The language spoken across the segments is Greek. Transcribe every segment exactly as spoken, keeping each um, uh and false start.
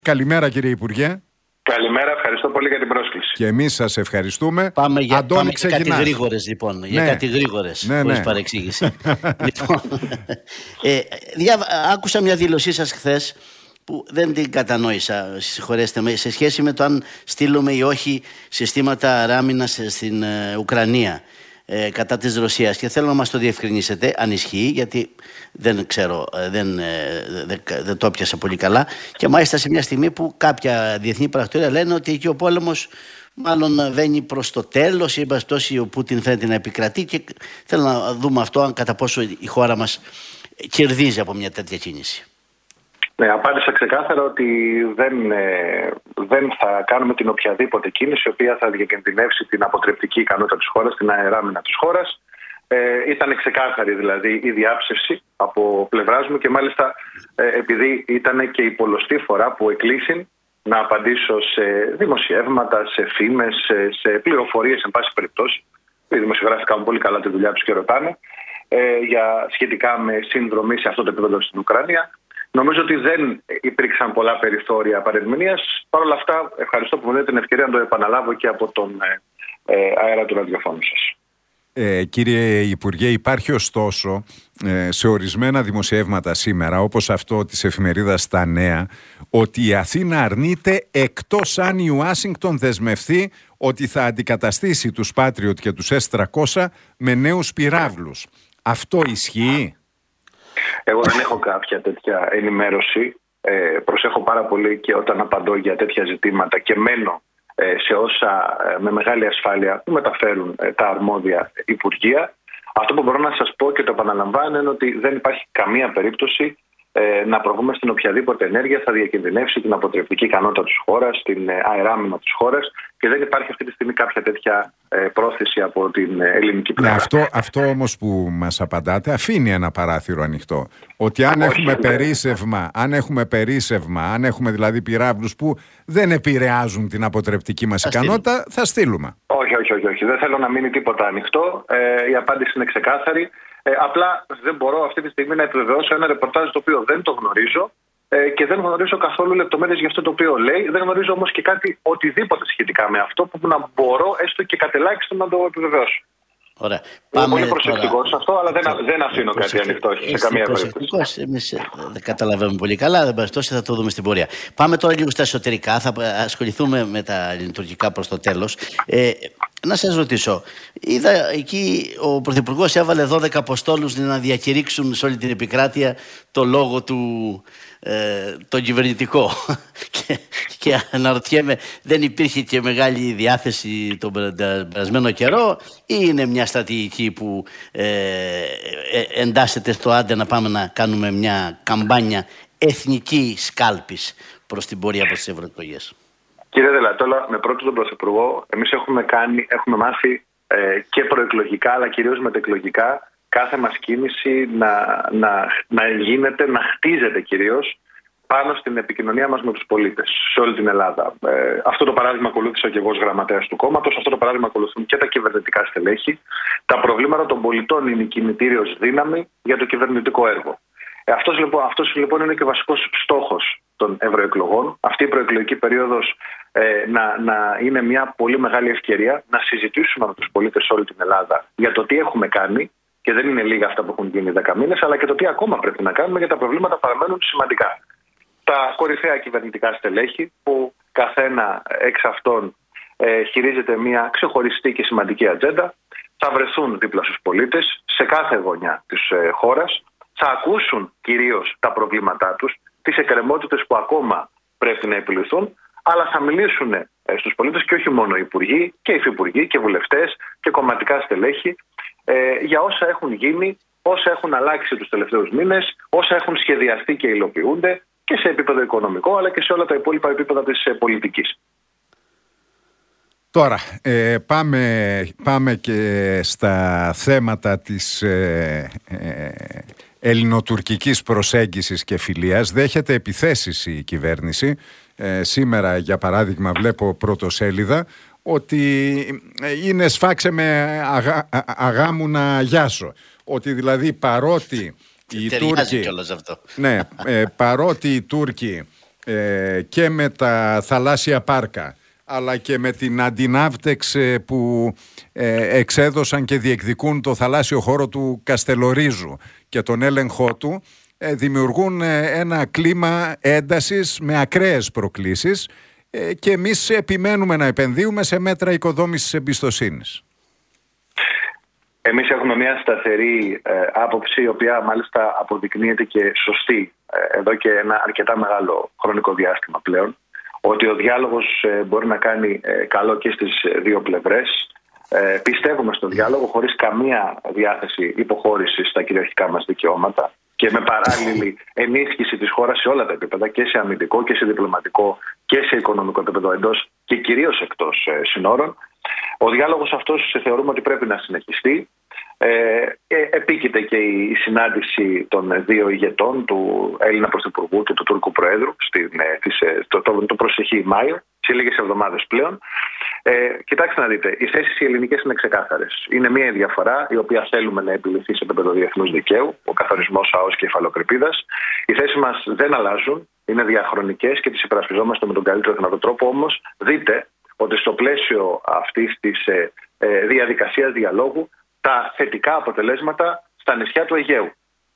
Καλημέρα κύριε Υπουργέ. Καλημέρα, ευχαριστώ πολύ για την πρόσκληση. Και εμείς σας ευχαριστούμε. Πάμε για, Αντώνη, πάμε για κάτι γρήγορες λοιπόν, ναι. για κάτι γρήγορες, ναι, χωρίς ναι. παρεξήγηση. Λοιπόν, ε, δια, άκουσα μια δήλωσή σας χθες που δεν την κατανόησα, συγχωρέστε με, σε σχέση με το αν στείλουμε ή όχι συστήματα ράμινας στην ε, Ουκρανία ε, κατά της Ρωσίας, και θέλω να μας το διευκρινίσετε αν ισχύει, γιατί δεν ξέρω, δεν, δεν, δεν το έπιασα πολύ καλά, και μάλιστα σε μια στιγμή που κάποια διεθνή πρακτορία λένε ότι εκεί ο πόλεμος μάλλον βαίνει προς το τέλος, ή μπαστώσει ο Πούτιν φαίνεται να επικρατεί, και θέλω να δούμε αυτό, αν κατά πόσο η χώρα μας κερδίζει από μια τέτοια κίνηση. Ναι, απάντησα ξεκάθαρα ότι δεν, ε, δεν θα κάνουμε την οποιαδήποτε κίνηση η οποία θα διακινδυνεύσει την αποτρεπτική ικανότητα της χώρας, την αεράμινα της χώρας. Ε, ήταν ξεκάθαρη δηλαδή η διάψευση από πλευράς μου, και μάλιστα ε, επειδή ήταν και η πολλωστή φορά που εκλήθην να απαντήσω σε δημοσιεύματα, σε φήμες, σε, σε πληροφορίες, εν πάση περιπτώσει. Οι δημοσιογράφοι κάνουν πολύ καλά τη δουλειά τους και ρωτάνε ε, για, σχετικά με συνδρομή σε αυτό το επίπεδο στην Ουκρανία. Νομίζω ότι δεν υπήρξαν πολλά περιθώρια παρερμηνίας. Παρ' όλα αυτά, ευχαριστώ που μου δίνετε την ευκαιρία να το επαναλάβω και από τον ε, ε, αέρα του ραδιοφώνου σας. Ε, κύριε Υπουργέ, υπάρχει ωστόσο ε, σε ορισμένα δημοσιεύματα σήμερα, όπως αυτό της εφημερίδας Τα Νέα, ότι η Αθήνα αρνείται εκτός αν η Ουάσιγκτον δεσμευθεί ότι θα αντικαταστήσει τους Patriot και τους ες τριακόσια με νέους πυράβλους. Αυτό ισχύει? Εγώ δεν έχω κάποια τέτοια ενημέρωση. Ε, προσέχω πάρα πολύ και όταν απαντώ για τέτοια ζητήματα και μένω ε, σε όσα ε, με μεγάλη ασφάλεια που μεταφέρουν ε, τα αρμόδια υπουργεία. Αυτό που μπορώ να σας πω και το επαναλαμβάνω είναι ότι δεν υπάρχει καμία περίπτωση ε, να προβούμε στην οποιαδήποτε ενέργεια θα διακινδυνεύσει την αποτρεπτική ικανότητα της χώρας, την ε, αεράμινα της χώρας, και δεν υπάρχει αυτή τη στιγμή κάποια τέτοια ε, πρόθεση από την ελληνική πλευρά. Ναι, αυτό, αυτό όμως που μας απαντάτε αφήνει ένα παράθυρο ανοιχτό. Ότι αν Όχι, έχουμε ναι. περίσσευμα, αν έχουμε περίσσευμα, αν έχουμε δηλαδή πυράβλους που δεν επηρεάζουν την αποτρεπτική μας θα ικανότητα, στείλουμε. θα στείλουμε. Όχι, όχι, όχι, όχι. Δεν θέλω να μείνει τίποτα ανοιχτό. Ε, η απάντηση είναι ξεκάθαρη. Ε, απλά δεν μπορώ αυτή τη στιγμή να επιβεβαιώσω ένα ρεπορτάζ το οποίο δεν το γνωρίζω ε, και δεν γνωρίζω καθόλου λεπτομέρειες για αυτό το οποίο λέει. Δεν γνωρίζω όμως και κάτι οτιδήποτε σχετικά με αυτό που να μπορώ έστω και καταλάξιστον να το επιβεβαιώσω. Ωραία. Είμαι πολύ προσεκτικός σε αυτό, αλλά δεν, δεν αφήνω κάτι ανοιχτό σε καμία περίπτωση. Εμείς δεν καταλαβαίνουμε πολύ καλά, δεν παστώσει, θα το δούμε στην πορεία. Πάμε τώρα λίγο στα εσωτερικά, θα ασχοληθούμε με τα λειτουργικά προς το τέλος. Ε, να σας ρωτήσω, είδα εκεί ο Πρωθυπουργός έβαλε δώδεκα αποστόλους να διακηρύξουν σε όλη την επικράτεια το λόγο του, ε, τον κυβερνητικό. και, και αναρωτιέμαι, δεν υπήρχε και μεγάλη διάθεση τον περασμένο καιρό, ή είναι μια στρατηγική που ε, ε, εντάσσεται στο άντε να πάμε να κάνουμε μια καμπάνια εθνική σκάλπης προς την πορεία προς τις ευρωεκλογές? Κύριε Δελατόλα, με πρώτο τον Πρωθυπουργό, εμείς έχουμε, κάνει, έχουμε μάθει ε, και προεκλογικά, αλλά κυρίως μετεκλογικά, κάθε μας κίνηση να, να, να γίνεται, να χτίζεται κυρίως πάνω στην επικοινωνία μας με τους πολίτες σε όλη την Ελλάδα. Ε, αυτό το παράδειγμα ακολούθησα και εγώ ως γραμματέας του κόμματος, αυτό το παράδειγμα ακολουθούν και τα κυβερνητικά στελέχη. Τα προβλήματα των πολιτών είναι η κινητήριος δύναμη για το κυβερνητικό έργο. Ε, αυτός, λοιπόν, αυτός λοιπόν είναι και ο βασικός στόχος των ευρωεκλογών. Αυτή η προεκλογική περίοδος ε, να, να είναι μια πολύ μεγάλη ευκαιρία να συζητήσουμε με τους πολίτες σε όλη την Ελλάδα για το τι έχουμε κάνει, και δεν είναι λίγα αυτά που έχουν γίνει δέκα μήνες, αλλά και το τι ακόμα πρέπει να κάνουμε, γιατί τα προβλήματα παραμένουν σημαντικά. Τα κορυφαία κυβερνητικά στελέχη, που καθένα εξ αυτών ε, χειρίζεται μια ξεχωριστή και σημαντική ατζέντα, θα βρεθούν δίπλα στους πολίτες σε κάθε γωνιά της ε, χώρας, θα ακούσουν κυρίως τα προβλήματά τους, τις εκκρεμότητες που ακόμα πρέπει να επιληθούν, αλλά θα μιλήσουν ε, στους πολίτες, και όχι μόνο οι υπουργοί και υφυπουργοί και βουλευτές και κομματικά στελέχη, ε, για όσα έχουν γίνει, όσα έχουν αλλάξει τους τελευταίους μήνες, όσα έχουν σχεδιαστεί και υλοποιούνται, και σε επίπεδο οικονομικό, αλλά και σε όλα τα υπόλοιπα επίπεδα της ε, πολιτικής. Τώρα, ε, πάμε, πάμε και στα θέματα της ε, ε, ελληνοτουρκικής προσέγγισης και φιλίας. Δέχεται επιθέσεις η κυβέρνηση. Ε, σήμερα, για παράδειγμα, βλέπω πρωτοσέλιδα ότι είναι σφάξε με αγά, αγά μου να γιάσω. Ότι δηλαδή παρότι οι Τούρκοι, αυτό. ναι, ε, παρότι οι Τούρκοι ε, και με τα θαλάσσια πάρκα, αλλά και με την Αντιναύτεξ που ε, εξέδωσαν και διεκδικούν το θαλάσσιο χώρο του Καστελορίζου και τον έλεγχό του, ε, δημιουργούν ένα κλίμα έντασης με ακραίες προκλήσεις, ε, και εμείς επιμένουμε να επενδύουμε σε μέτρα οικοδόμησης εμπιστοσύνης. Εμείς έχουμε μια σταθερή ε, άποψη, η οποία μάλιστα αποδεικνύεται και σωστή ε, εδώ και ένα αρκετά μεγάλο χρονικό διάστημα πλέον, ότι ο διάλογος ε, μπορεί να κάνει ε, καλό και στις δύο πλευρές. Ε, πιστεύουμε στο διάλογο χωρίς καμία διάθεση υποχώρησης στα κυριαρχικά μας δικαιώματα και με παράλληλη ενίσχυση της χώρας σε όλα τα επίπεδα, και σε αμυντικό και σε διπλωματικό και σε οικονομικό επίπεδο, εντός και κυρίως εκτός ε, συνόρων. Ο διάλογος αυτός θεωρούμε ότι πρέπει να συνεχιστεί. Ε, ε, επίκειται και η συνάντηση των δύο ηγετών, του Έλληνα Πρωθυπουργού και του Τούρκου Προέδρου, στην, ε, το, το, το προσεχή Μάιο, σε λίγες εβδομάδες πλέον. Ε, κοιτάξτε να δείτε, οι θέσεις οι ελληνικές είναι ξεκάθαρες. Είναι μια διαφορά η οποία θέλουμε να επιληθεί σε επίπεδο διεθνούς δικαίου, ο καθορισμός ΑΟΣ και υφαλοκρηπίδας. Οι θέσεις μας δεν αλλάζουν, είναι διαχρονικές και τις υπερασπιζόμαστε με τον καλύτερο δυνατό τρόπο. Όμως, δείτε ότι στο πλαίσιο αυτής της ε, ε, διαδικασίας διαλόγου, τα θετικά αποτελέσματα στα νησιά του Αιγαίου.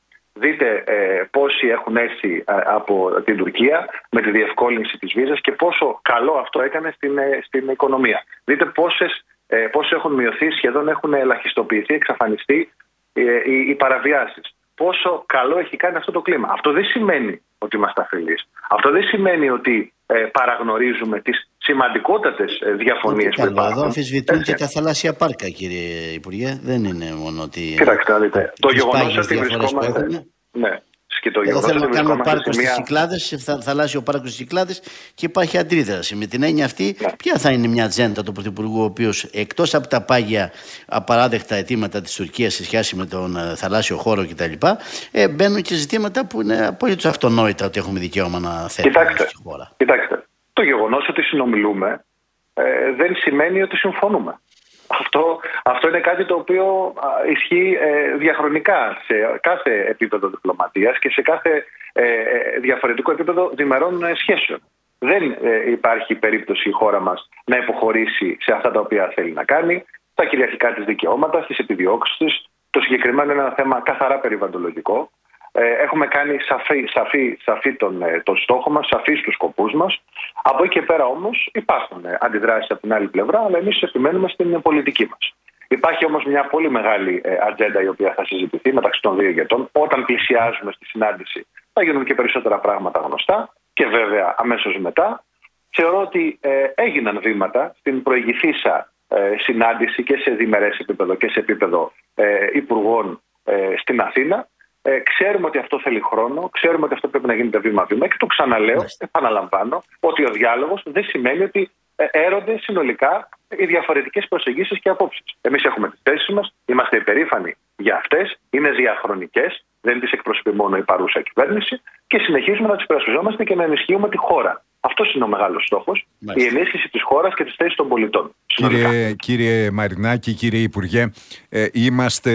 Δείτε ε, πόσοι έχουν έρθει ε, από την Τουρκία με τη διευκόλυνση της βίζας και πόσο καλό αυτό έκανε στην, ε, στην οικονομία. Δείτε πόσες, ε, πόσες έχουν μειωθεί, σχεδόν έχουν ελαχιστοποιηθεί, εξαφανιστεί ε, οι, οι παραβιάσεις. Πόσο καλό έχει κάνει αυτό το κλίμα. Αυτό δεν σημαίνει ότι είμαστε αφελείς. Αυτό δεν σημαίνει ότι ε, παραγνωρίζουμε τις σημαντικότατες ε, διαφωνίες που υπάρχουν. Εδώ αμφισβητούν και τα θαλάσσια πάρκα, κύριε Υπουργέ. Δεν είναι μόνο ότι... Κοιτάξτε να δείτε. Το γεγονός ότι βρισκόμαστε... Ναι. Και το Εδώ θέλω να κάνουμε πάρκο στις μια... Κυκλάδες, θα, θαλάσσιο πάρκο στις Κυκλάδες, και υπάρχει αντίδραση. Με την έννοια αυτή, ναι. Ποια θα είναι μια ατζέντα του Πρωθυπουργού, ο οποίος εκτός από τα πάγια απαράδεκτα αιτήματα της Τουρκίας σε σχέση με τον uh, θαλάσσιο χώρο κτλ., ε, μπαίνουν και ζητήματα που είναι απολύτως αυτονόητα ότι έχουμε δικαίωμα να θέτουμε στη χώρα. Κοιτάξτε, το γεγονός ότι συνομιλούμε ε, δεν σημαίνει ότι συμφωνούμε. Αυτό, αυτό είναι κάτι το οποίο ισχύει ε, διαχρονικά σε κάθε επίπεδο διπλωματίας και σε κάθε ε, διαφορετικό επίπεδο διμερών ε, σχέσεων. Δεν ε, υπάρχει περίπτωση η χώρα μας να υποχωρήσει σε αυτά τα οποία θέλει να κάνει, στα κυριαρχικά της δικαιώματα, στις επιδιώξεις της. Το συγκεκριμένο είναι ένα θέμα καθαρά περιβαλλοντολογικό. Ε, έχουμε κάνει σαφή, σαφή, σαφή τον, τον στόχο μας, σαφή στους σκοπούς μας. Από εκεί και πέρα όμως υπάρχουν αντιδράσεις από την άλλη πλευρά, αλλά εμείς επιμένουμε στην πολιτική μας. Υπάρχει όμως μια πολύ μεγάλη ε, ατζέντα η οποία θα συζητηθεί μεταξύ των δύο ηγετών. Όταν πλησιάζουμε στη συνάντηση θα γίνουν και περισσότερα πράγματα γνωστά και βέβαια αμέσως μετά. Θεωρώ ότι ε, έγιναν βήματα στην προηγηθήσα ε, συνάντηση και σε διμερές επίπεδο και σε επίπεδο ε, υπουργών ε, στην Αθήνα. Ε, ξέρουμε ότι αυτό θέλει χρόνο, ξέρουμε ότι αυτό πρέπει να γίνεται βήμα-βήμα και το ξαναλέω, επαναλαμβάνω, ότι ο διάλογος δεν σημαίνει ότι ε, έρονται συνολικά οι διαφορετικές προσεγγίσεις και απόψεις. Εμείς έχουμε τις θέσεις μας, είμαστε υπερήφανοι για αυτές, είναι διαχρονικές, δεν τις εκπροσωπεί μόνο η παρούσα κυβέρνηση και συνεχίζουμε να τις υπερασπιζόμαστε και να ενισχύουμε τη χώρα. Αυτός είναι ο μεγάλος στόχος, η ενίσχυση της χώρας και της θέσης των πολιτών. Κύριε, κύριε Μαρινάκη, κύριε Υπουργέ, ε, είμαστε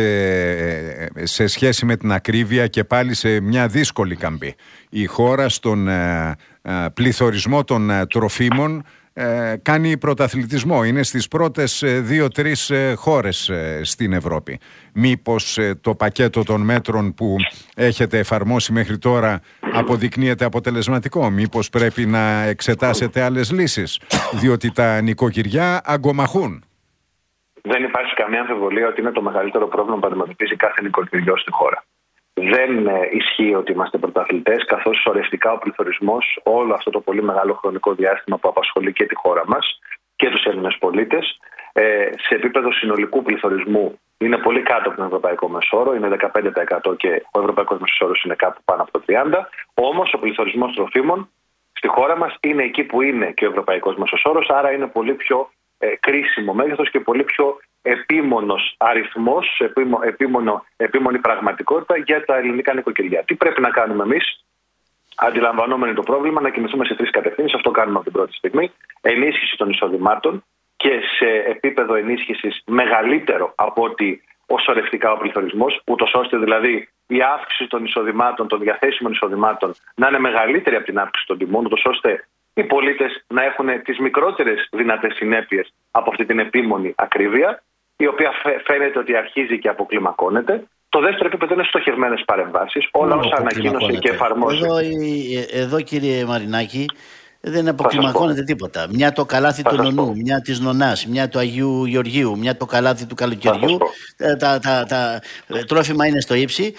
σε σχέση με την ακρίβεια και πάλι σε μια δύσκολη καμπή. Η χώρα στον ε, ε, πληθωρισμό των ε, τροφίμων ε, κάνει πρωταθλητισμό. Είναι στις πρώτες ε, δύο-τρεις ε, χώρες ε, στην Ευρώπη. Μήπως ε, το πακέτο των μέτρων που έχετε εφαρμόσει μέχρι τώρα αποδεικνύεται αποτελεσματικό? Μήπως πρέπει να εξετάσετε άλλες λύσεις? Διότι τα νοικοκυριά αγκομαχούν. Δεν υπάρχει καμία αμφιβολία ότι είναι το μεγαλύτερο πρόβλημα που αντιμετωπίζει κάθε νοικοκυριό στη χώρα. Δεν ε, ισχύει ότι είμαστε πρωταθλητές, καθώς σωρευτικά ο πληθωρισμός όλο αυτό το πολύ μεγάλο χρονικό διάστημα που απασχολεί και τη χώρα μας και τους Έλληνες πολίτες, ε, σε επίπεδο συνολικού πληθωρισμού είναι πολύ κάτω από τον ευρωπαϊκό μεσόρο, είναι δεκαπέντε τοις εκατό και ο ευρωπαϊκός μεσόρος είναι κάπου πάνω από το τριάντα τοις εκατό. Όμως ο πληθωρισμός τροφίμων στη χώρα μας είναι εκεί που είναι και ο ευρωπαϊκός μεσόρος, άρα είναι πολύ πιο ε, κρίσιμο μέγεθος και πολύ πιο επίμονος αριθμός, επίμο, επίμονο, επίμονη πραγματικότητα για τα ελληνικά νοικοκυριά. Τι πρέπει να κάνουμε εμείς? Αντιλαμβανόμενοι το πρόβλημα, να κινηθούμε σε τρεις κατευθύνσεις. Αυτό κάνουμε από την πρώτη στιγμή. Ενίσχυση των εισοδημάτων και σε επίπεδο ενίσχυσης μεγαλύτερο από ότι ο σωρευτικά ο πληθωρισμός, ούτως ώστε δηλαδή η αύξηση των εισοδημάτων, των διαθέσιμων εισοδημάτων να είναι μεγαλύτερη από την αύξηση των τιμών, ούτως ώστε οι πολίτες να έχουν τις μικρότερες δυνατές συνέπειες από αυτή την επίμονη ακρίβεια, η οποία φαίνεται ότι αρχίζει και αποκλιμακώνεται. Το δεύτερο επίπεδο είναι στοχευμένες παρεμβάσεις, όλα όσα ανακοίνωσε και εφαρμόζει. Εδώ, εδώ κύριε Μαρινάκη, δεν αποκλιμακώνεται τίποτα. Μια το καλάθι του νονού, μια της νονάς, μια του Αγίου Γεωργίου, μια το καλάθι του καλοκαιριού. Τα, τα, τα, τα τρόφιμα είναι στο ύψη.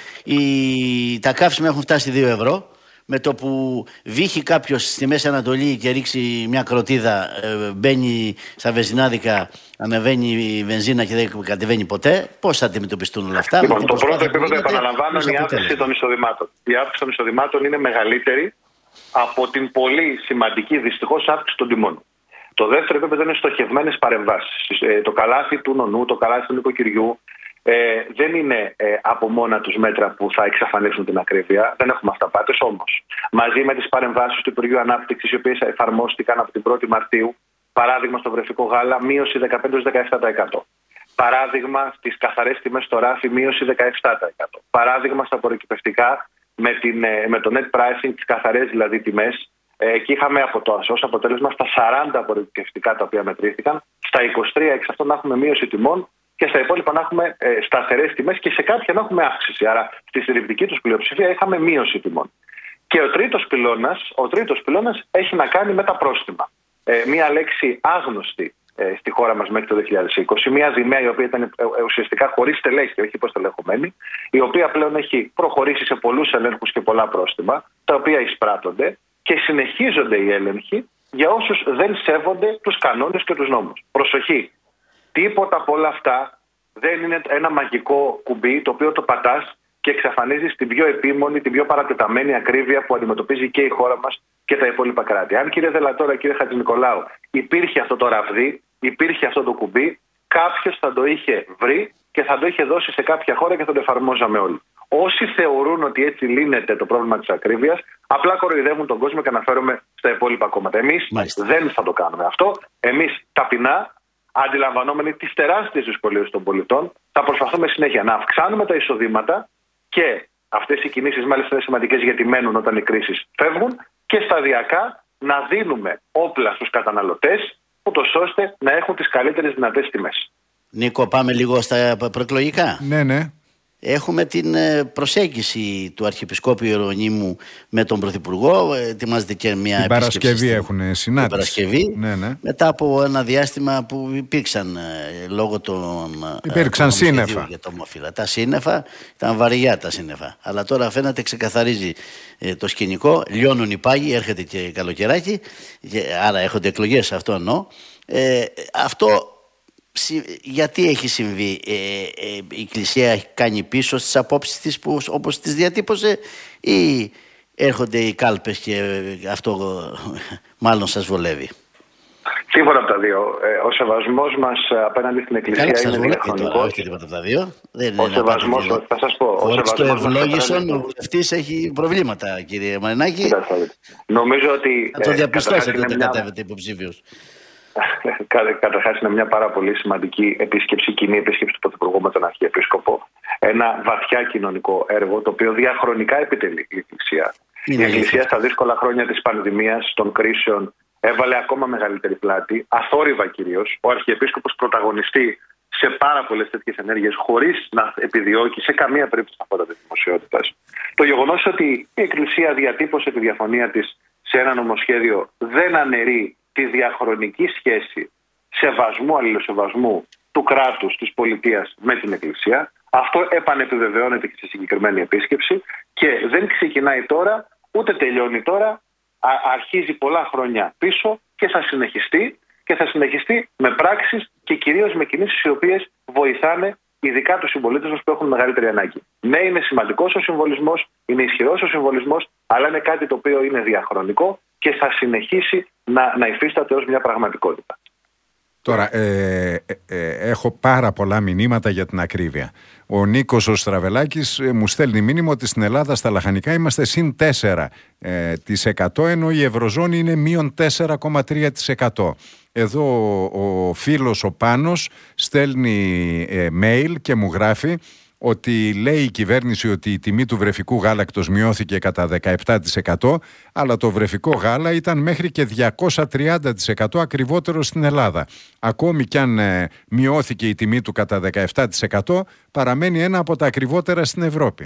Οι, τα καύσιμα έχουν φτάσει δύο ευρώ. Με το που βύχει κάποιος στη Μέση Ανατολή και ρίξει μια κροτίδα, ε, μπαίνει στα βενζινάδικα, ανεβαίνει η βενζίνα και δεν κατεβαίνει ποτέ. Πώς θα αντιμετωπιστούν όλα αυτά? Λοιπόν, το πρώτο επίπεδο, επαναλαμβάνω, είναι η αύξηση των εισοδημάτων. Η αύξηση των εισοδημάτων είναι μεγαλύτερη από την πολύ σημαντική δυστυχώς αύξηση των τιμών. Το δεύτερο επίπεδο είναι στοχευμένες παρεμβάσεις. Ε, το καλάθι του νονού, το καλάθι του νοικοκυριού. Ε, δεν είναι ε, από μόνα τους μέτρα που θα εξαφανίσουν την ακρίβεια. Δεν έχουμε αυταπάτες, όμως. Μαζί με τις παρεμβάσεις του Υπουργείου Ανάπτυξης, οι οποίες εφαρμόστηκαν από την πρώτη Μαρτίου, παράδειγμα στο βρεφικό γάλα, μείωση δεκαπέντε με δεκαεπτά τοις εκατό. Παράδειγμα στις καθαρές τιμές στο ράφι, μείωση δεκαεπτά τοις εκατό. Παράδειγμα στα απορροκυπευτικά, με, την, με το net pricing, τις καθαρές δηλαδή τιμές. Ε, και είχαμε από το, ως αποτέλεσμα στα σαράντα απορροκυπευτικά τα οποία μετρήθηκαν, στα είκοσι τρία εξ αυτών να έχουμε μείωση τιμών. Και στα υπόλοιπα να έχουμε ε, σταθερές τιμές και σε κάποια να έχουμε αύξηση. Άρα στη συντριπτική τους πλειοψηφία είχαμε μείωση τιμών. Και ο τρίτος πυλώνας, ο τρίτος πυλώνας έχει να κάνει με τα πρόστιμα. Ε, μία λέξη άγνωστη ε, στη χώρα μας μέχρι το δύο χιλιάδες είκοσι, μία δημαία η οποία ήταν ε, ε, ουσιαστικά χωρίς στελέχη, όχι υποστελεχωμένη, η οποία πλέον έχει προχωρήσει σε πολλούς ελέγχους και πολλά πρόστιμα, τα οποία εισπράττονται και συνεχίζονται οι έλεγχοι για όσους δεν σέβονται τους κανόνες και τους νόμους. Προσοχή! Τίποτα από όλα αυτά δεν είναι ένα μαγικό κουμπί το οποίο το πατάς και εξαφανίζεις την πιο επίμονη, την πιο παρατεταμένη ακρίβεια που αντιμετωπίζει και η χώρα μας και τα υπόλοιπα κράτη. Αν κύριε Δελατόρα, κύριε Χατζηνικολάου, υπήρχε αυτό το ραβδί, υπήρχε αυτό το κουμπί, κάποιος θα το είχε βρει και θα το είχε δώσει σε κάποια χώρα και θα το εφαρμόζαμε όλοι. Όσοι θεωρούν ότι έτσι λύνεται το πρόβλημα της ακρίβειας, απλά κοροϊδεύουν τον κόσμο και αναφέρομαι στα υπόλοιπα κόμματα. Εμείς δεν θα το κάνουμε αυτό. Εμείς ταπεινά, αντιλαμβανόμενοι τις τεράστιες δυσκολίες των πολιτών, θα προσπαθούμε συνέχεια να αυξάνουμε τα εισοδήματα και αυτές οι κινήσεις μάλιστα είναι σημαντικές γιατί μένουν όταν οι κρίσεις φεύγουν και σταδιακά να δίνουμε όπλα στους καταναλωτές ούτως ώστε να έχουν τις καλύτερες δυνατές τιμές. Νίκο, πάμε λίγο στα προεκλογικά. Ναι, ναι. Έχουμε την προσέγγιση του Αρχιεπισκόπου Ιερονύμου με τον Πρωθυπουργό. Ετοιμάζεται και μια την Παρασκευή στην... έχουν συνάντηση. Την Παρασκευή, ναι, ναι. Μετά από ένα διάστημα που υπήρξαν λόγω των. Υπήρξαν των σύννεφα. Για το ομοφύλα. Τα σύννεφα ήταν βαριά τα σύννεφα. Αλλά τώρα φαίνεται ξεκαθαρίζει ε, το σκηνικό. Λιώνουν οι πάγοι, έρχεται και καλοκαιράκι. Και, άρα έχονται εκλογές, αυτό εννοώ. Ε, αυτό. Γιατί έχει συμβεί? ε, ε, η Εκκλησία έχει κάνει πίσω στις απόψεις της που, όπως τις διατύπωσε, ή έρχονται οι κάλπες και αυτό μάλλον σας βολεύει? Σύμφωνα από τα δύο. Ε, ο σεβασμός μας απέναντι στην Εκκλησία Καλά, είναι διαχρονικός. Όχι τίποτα από τα δύο. Δεν ο σεβασμός, είναι θα σας πω. Χωρίς το ευλόγησον, ο βουλευτής έχει προβλήματα, κύριε Μαρινάκη. Νομίζω ότι. Θα το διαπιστώσετε όταν μια... κατέβετε υποψήφιος. Καταρχάς είναι μια πάρα πολύ σημαντική επίσκεψη, κοινή επίσκεψη του Πρωθυπουργού με τον Αρχιεπίσκοπο. Ένα βαθιά κοινωνικό έργο το οποίο διαχρονικά επιτελεί η Εκκλησία. Είναι η Εκκλησία στα δύσκολα χρόνια της πανδημίας, των κρίσεων, έβαλε ακόμα μεγαλύτερη πλάτη, αθόρυβα κυρίως. Ο Αρχιεπίσκοπος πρωταγωνιστεί σε πάρα πολλές τέτοιες ενέργειες, χωρίς να επιδιώκει σε καμία περίπτωση τα φώτα της δημοσιότητας. Το γεγονός ότι η Εκκλησία διατύπωσε τη διαφωνία της σε ένα νομοσχέδιο δεν αναιρεί τη διαχρονική σχέση σεβασμού, αλληλοσεβασμού του κράτους, της πολιτείας με την Εκκλησία. Αυτό επανεπιβεβαιώνεται και στη συγκεκριμένη επίσκεψη και δεν ξεκινάει τώρα, ούτε τελειώνει τώρα, αρχίζει πολλά χρόνια πίσω και θα συνεχιστεί και θα συνεχιστεί με πράξεις και κυρίως με κινήσεις οι οποίες βοηθάνε ειδικά τους συμπολίτες μας που έχουν μεγαλύτερη ανάγκη. Ναι, είναι σημαντικός ο συμβολισμός, είναι ισχυρός ο συμβολισμός, αλλά είναι κάτι το οποίο είναι διαχρονικό και θα συνεχίσει να, να υφίσταται ως μια πραγματικότητα. Τώρα, ε, ε, ε, έχω πάρα πολλά μηνύματα για την ακρίβεια. Ο Νίκος ο Στραβελάκης ε, μου στέλνει μήνυμα ότι στην Ελλάδα στα λαχανικά είμαστε συν τέσσερα τοις εκατό, ενώ η Ευρωζώνη είναι μείον τέσσερα κόμμα τρία τοις εκατό. Εδώ ο φίλος ο Πάνος στέλνει ε, mail και μου γράφει ότι λέει η κυβέρνηση ότι η τιμή του βρεφικού γάλακτος μειώθηκε κατά δεκαεπτά τοις εκατό, αλλά το βρεφικό γάλα ήταν μέχρι και διακόσια τριάντα τοις εκατό ακριβότερο στην Ελλάδα. Ακόμη κι αν ε, μειώθηκε η τιμή του κατά δεκαεπτά τοις εκατό, παραμένει ένα από τα ακριβότερα στην Ευρώπη.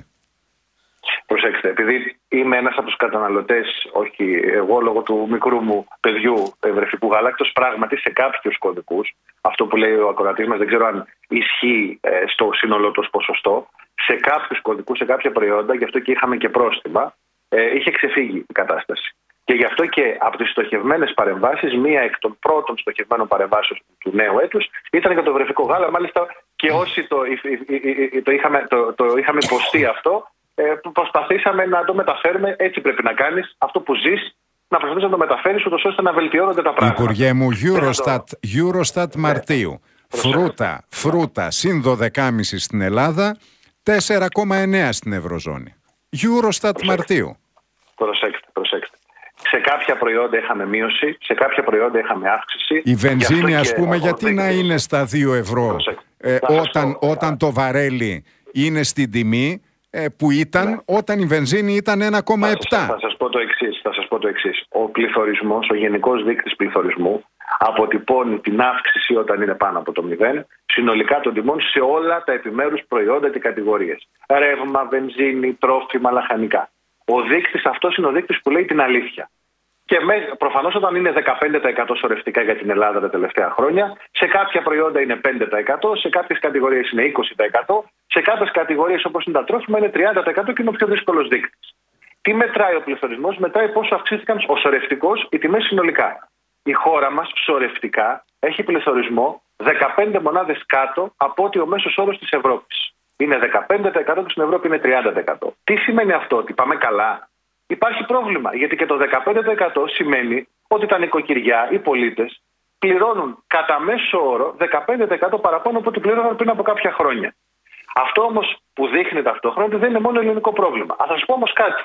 Προσέξτε, επειδή είμαι ένας από τους καταναλωτές, όχι εγώ λόγω του μικρού μου παιδιού βρεφικού γάλακτος, πράγματι σε κάποιους κωδικούς, αυτό που λέει ο ακροατής μας δεν ξέρω αν ισχύει ε, στο σύνολο του ποσοστό, σε κάποιους κωδικούς, σε κάποια προϊόντα, γι' αυτό και είχαμε και πρόστιμα, ε, είχε ξεφύγει η κατάσταση. Και γι' αυτό και από τις στοχευμένες παρεμβάσεις, μία εκ των πρώτων στοχευμένων παρεμβάσεων του νέου έτους ήταν για το βρεφικό γάλα. Μάλιστα και όσοι το, το, είχαμε, το, το είχαμε υποστεί αυτό, προσπαθήσαμε να το μεταφέρουμε. Έτσι πρέπει να κάνεις αυτό που ζεις, να προσπαθείς να το μεταφέρεις ούτως ώστε να βελτιώνονται τα πράγματα. Υπουργέ μου, Eurostat, Eurostat ναι. Μαρτίου. Φρούτα, φρούτα συν δώδεκα κόμμα πέντε στην Ελλάδα, τέσσερα κόμμα εννέα στην Ευρωζώνη. Eurostat προσέξτε. Μαρτίου. Προσέξτε, προσέξτε. Σε κάποια προϊόντα είχαμε μείωση, σε κάποια προϊόντα είχαμε αύξηση. Η βενζίνη, ας πούμε, γιατί να είναι στα δύο ευρώ ε, όταν, όταν το βαρέλι είναι στην τιμή που ήταν ναι. όταν η βενζίνη ήταν ένα κόμμα επτά. Θα σας πω το εξής, θα σας πω το εξής. Ο πληθωρισμός, ο γενικός δείκτης πληθωρισμού αποτυπώνει την αύξηση όταν είναι πάνω από το μηδέν, συνολικά των τιμών σε όλα τα επιμέρους προϊόντα και κατηγορίες. Ρεύμα, βενζίνη, τρόφιμα, λαχανικά. Ο δείκτης αυτός είναι ο δείκτης που λέει την αλήθεια. Και προφανώς όταν είναι δεκαπέντε τοις εκατό σωρευτικά για την Ελλάδα τα τελευταία χρόνια, σε κάποια προϊόντα είναι πέντε τοις εκατό, σε κάποιες κατηγορίες είναι είκοσι τοις εκατό, σε κάποιες κατηγορίες όπως είναι τα τρόφιμα είναι τριάντα τοις εκατό και είναι ο πιο δύσκολος δείκτης. Τι μετράει ο πληθωρισμός? Μετράει πόσο αυξήθηκαν ο σωρευτικός οι τιμές συνολικά. Η χώρα μας σωρευτικά έχει πληθωρισμό δεκαπέντε μονάδες κάτω από ότι ο μέσος όρος της Ευρώπης. Είναι δεκαπέντε τοις εκατό και στην Ευρώπη είναι τριάντα τοις εκατό. Τι σημαίνει αυτό? Ότι πάμε καλά? Υπάρχει πρόβλημα, γιατί και το δεκαπέντε τοις εκατό σημαίνει ότι τα νοικοκυριά, οι πολίτες, πληρώνουν κατά μέσο όρο δεκαπέντε τοις εκατό παραπάνω από ό,τι πλήρωναν πριν από κάποια χρόνια. Αυτό όμως που δείχνει ταυτόχρονα ότι δεν είναι μόνο ελληνικό πρόβλημα. Θα σας πω όμως κάτι.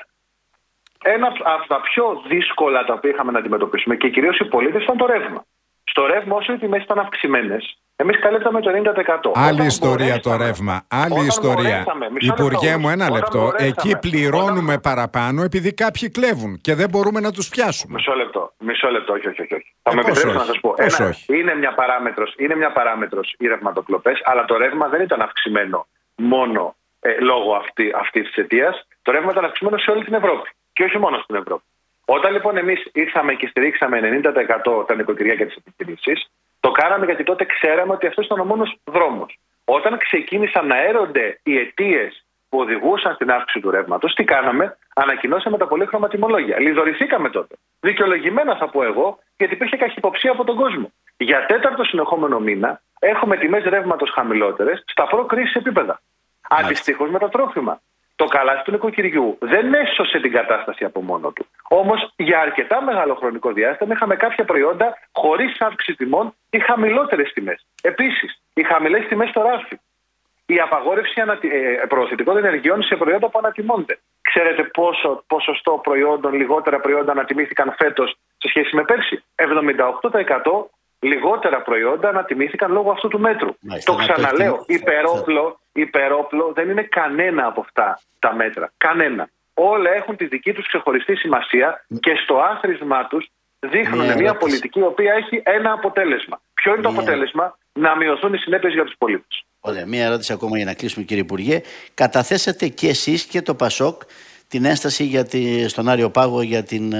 Ένα από τα πιο δύσκολα τα οποία είχαμε να αντιμετωπίσουμε και κυρίως οι πολίτες ήταν το ρεύμα. Στο ρεύμα, όσο οι τιμές ήταν αυξημένες, εμείς καλέσαμε το ενενήντα τοις εκατό. Άλλη όταν ιστορία το ρεύμα. Άλλη ιστορία. Υπουργέ μου, ένα λεπτό. Εκεί πληρώνουμε όταν... παραπάνω επειδή κάποιοι κλέβουν και δεν μπορούμε να τους πιάσουμε. Μισό λεπτό. Μισό λεπτό. Όχι, όχι, όχι. Θα ε, με επιτρέψετε να σας πω. Ένα, είναι μια παράμετρος, είναι μια παράμετρος οι ρευματοκλοπές, αλλά το ρεύμα δεν ήταν αυξημένο μόνο ε, λόγω αυτή, αυτή της αιτίας. Το ρεύμα ήταν αυξημένο σε όλη την Ευρώπη. Και όχι μόνο στην Ευρώπη. Όταν λοιπόν εμείς ήρθαμε και στηρίξαμε ενενήντα τοις εκατό τα νοικοκυριά και τις επιχειρήσεις, το κάναμε γιατί τότε ξέραμε ότι αυτός ήταν ο μόνος δρόμος. Όταν ξεκίνησαν να έρονται οι αιτίες που οδηγούσαν στην αύξηση του ρεύματος, τι κάναμε? Ανακοινώσαμε τα πολύχρωμα τιμολόγια. Λιδωρηθήκαμε τότε. Δικαιολογημένα θα πω εγώ, γιατί υπήρχε καχυποψία από τον κόσμο. Για τέταρτο συνεχόμενο μήνα έχουμε τιμές ρεύματος χαμηλότερες στα προ-κρίσης επίπεδα. Αντιστοίχως με τα τρόφιμα. Το καλάθι του νοικοκυριού δεν έσωσε την κατάσταση από μόνο του. Όμως για αρκετά μεγάλο χρονικό διάστημα είχαμε κάποια προϊόντα χωρίς αύξηση τιμών ή χαμηλότερες τιμές. Επίσης, οι χαμηλές τιμές στο ράφι. Η απαγόρευση ανατι... ε, προωθητικών ενεργειών σε προϊόντα που ανατιμώνται. Ξέρετε πόσο ποσοστό προϊόντων, λιγότερα προϊόντα ανατιμήθηκαν φέτος σε σχέση με πέρσι? εβδομήντα οκτώ τοις εκατό λιγότερα προϊόντα ανατιμήθηκαν λόγω αυτού του μέτρου. Μάλιστα, το ξαναλέω, υπερόπλο, υπερόπλο δεν είναι κανένα από αυτά τα μέτρα. Κανένα. Όλα έχουν τη δική τους ξεχωριστή σημασία και στο άθροισμά τους δείχνουν μια, μια πολιτική η οποία έχει ένα αποτέλεσμα. Ποιο είναι μια... το αποτέλεσμα? Να μειωθούν οι συνέπειες για τους πολίτες. Ωραία, μία ερώτηση ακόμα για να κλείσουμε, κύριε Υπουργέ. Καταθέσατε και εσείς και το ΠΑΣΟΚ την ένσταση για τη, στον Άριο Πάγο για, την,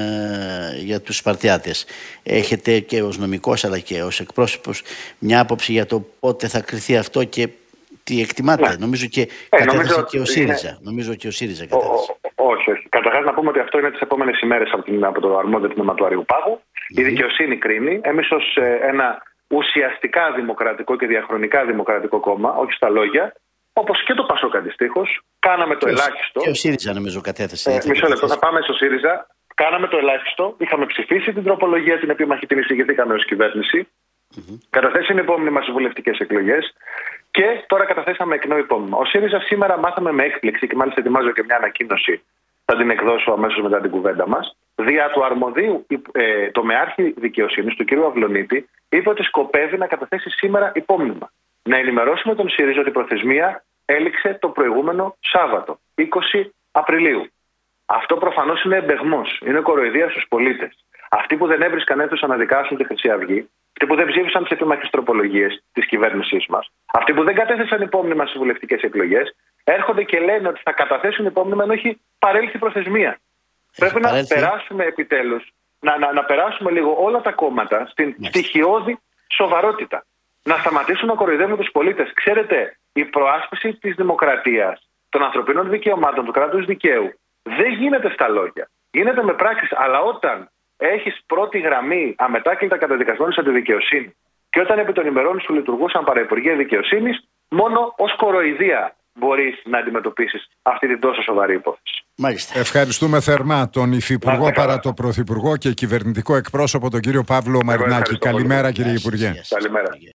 για τους Σπαρτιάτες. Έχετε και ως νομικός αλλά και ως εκπρόσωπος μια άποψη για το πότε θα κριθεί αυτό και τι εκτιμάτε? Ναι. Νομίζω και ε, κατέθεσε νομίζω και ο ΣΥΡΙΖΑ. Είναι... Νομίζω και ο ΣΥΡΙΖΑ κατέθεσε. Όχι, όχι. Καταρχάς να πούμε ότι αυτό είναι τις επόμενες ημέρες από, την, από το αρμόδιο τμήμα του Άριου Πάγου. Mm-hmm. Η δικαιοσύνη κρίνει. Εμείς ως ε, ένα ουσιαστικά δημοκρατικό και διαχρονικά δημοκρατικό κόμμα, όχι στα λόγια, όπως και το ΠΑΣΟΚ αντιστοίχως, κάναμε το και ελάχιστο. Και ο ΣΥΡΙΖΑ νομίζω κατέθεσε. Ε, μισό λεπτό, θα πάμε στο ΣΥΡΙΖΑ. Κάναμε το ελάχιστο. Είχαμε ψηφίσει την τροπολογία την επίμαχη, την εισηγηθήκαμε ως κυβέρνηση. Mm-hmm. Καταθέσαμε υπόμνημα στις βουλευτικές εκλογές. Και τώρα καταθέσαμε εκ νέου υπόμνημα. Ο ΣΥΡΙΖΑ σήμερα μάθαμε με έκπληξη και μάλιστα ετοιμάζω και μια ανακοίνωση. Θα την εκδώσω αμέσως μετά την κουβέντα μας. Δια του αρμοδίου ε, τομεάρχη δικαιοσύνης, του κ. Αυλονίτη, είπε ότι σκοπεύει να καταθέσει σήμερα υπόμνημα. Να ενημερώσουμε τον ΣΥΡΙΖΑ ότι η προθεσμία έληξε το προηγούμενο Σάββατο, είκοσι Απριλίου. Αυτό προφανώς είναι εμπεγμός, είναι κοροϊδία στους πολίτες. Αυτοί που δεν έβρισκαν αίθουσα να δικάσουν τη Χρυσή Αυγή, αυτοί που δεν ψήφισαν τις επίμαχες τροπολογίες της κυβέρνησής μας, αυτοί που δεν κατέθεσαν υπόμνημα στις βουλευτικές εκλογές, έρχονται και λένε ότι θα καταθέσουν υπόμνημα ενώ έχει παρέλθει προθεσμία. Έχει Πρέπει παρέλθει. να περάσουμε επιτέλους, να, να, να περάσουμε λίγο όλα τα κόμματα στην yes. στοιχειώδη σοβαρότητα. Να σταματήσουν να κοροϊδεύουν τους πολίτες. Ξέρετε, η προάσπιση της δημοκρατίας, των ανθρωπίνων δικαιωμάτων, του κράτους δικαίου, δεν γίνεται στα λόγια. Γίνεται με πράξεις. Αλλά όταν έχεις πρώτη γραμμή αμετάκλητα καταδικασμένους από τη δικαιοσύνη και όταν επί των ημερών σου λειτουργούσαν παραυπουργεία δικαιοσύνης, μόνο ως κοροϊδία μπορείς να αντιμετωπίσεις αυτή την τόσο σοβαρή υπόθεση. Μάλιστα. Ευχαριστούμε θερμά τον Υφυπουργό παρά τον Πρωθυπουργό και κυβερνητικό εκπρόσωπο, τον κύριο Παύλο Μαρινάκη. Καλημέρα, κύριε Υπουργέ. Καλημέρα.